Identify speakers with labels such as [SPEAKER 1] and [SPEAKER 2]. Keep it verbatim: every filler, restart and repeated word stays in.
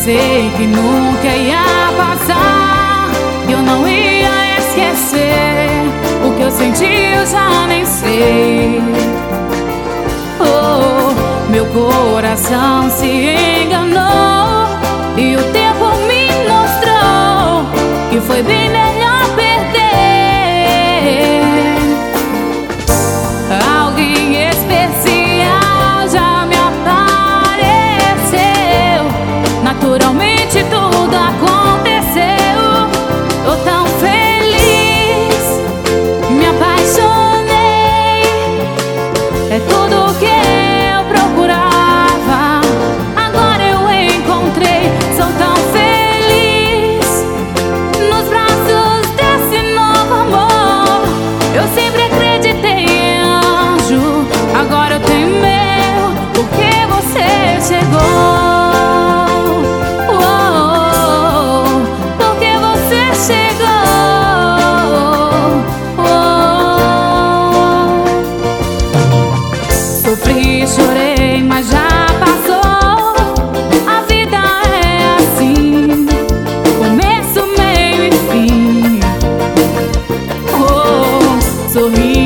[SPEAKER 1] pensei que nunca ia passar, eu não ia esquecer. O que eu senti eu já nem sei. Oh, meu coração se enganou e o tempo me mostrou que foi bem melhor perder. Alguém especial já me apareceu, naturalmente tudo aconteceu. Tô tão feliz, me apaixonei, é tudo que eu procurava, agora eu encontrei. Sou tão feliz nos braços desse novo amor. Eu sempre acreditei em anjo, agora eu tenho meu, porque você chegou. Sofri, chorei, mas já passou. A vida é assim, começo, meio e fim. Oh, sorri.